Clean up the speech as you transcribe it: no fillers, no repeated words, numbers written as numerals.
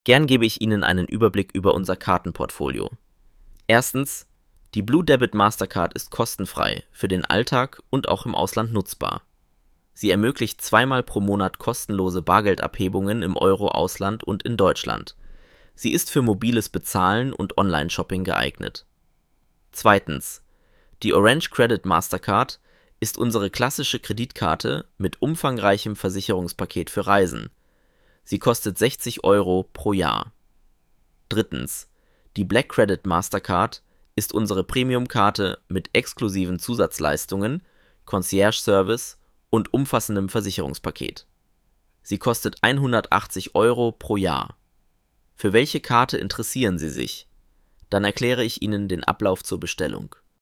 Gern gebe ich Ihnen einen Überblick über unser Kartenportfolio. Erstens, die Blue Debit Mastercard ist kostenfrei, für den Alltag und auch im Ausland nutzbar. Sie ermöglicht zweimal pro Monat kostenlose Bargeldabhebungen im Euro-Ausland und in Deutschland. Sie ist für mobiles Bezahlen und Online-Shopping geeignet. Zweitens, die Orange Credit Mastercard ist unsere klassische Kreditkarte mit umfangreichem Versicherungspaket für Reisen. Sie kostet 60 Euro pro Jahr. Drittens, die Black Credit Mastercard ist unsere Premium-Karte mit exklusiven Zusatzleistungen, Concierge-Service und umfassendem Versicherungspaket. Sie kostet 180 Euro pro Jahr. Für welche Karte interessieren Sie sich? Dann erkläre ich Ihnen den Ablauf zur Bestellung.